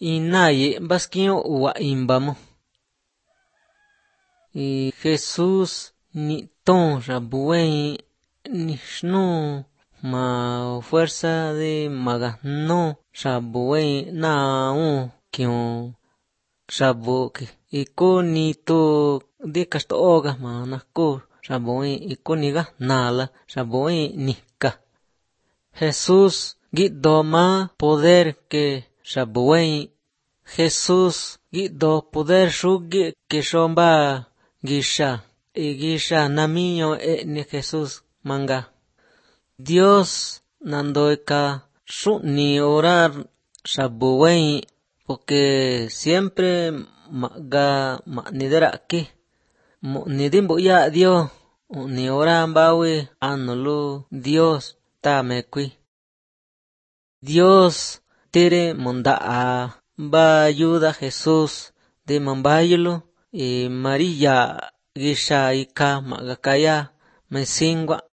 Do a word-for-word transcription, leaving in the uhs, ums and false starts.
inaye basquio wa imbamo. Y Jesús ni ton rabuen ni shno ma fuerza de magano rabuen na un kion raboke ikoni to de kastoga mana ko rabuen ikoniga nala rabuen nika. Jesús gido ma poder que rabuen. Jesús gido poder shugi que shomba gisha y gisha namiño e ni Jesús manga. Dios nandoika shuni orar rabuen porque siempre maga manidera aquí mo nidimbo ya Dios ni oran bawe anolo Dios tamekui. Dios tere monda va ayuda a Jesús de mambaylo y María gisha ika magakaya mesingwa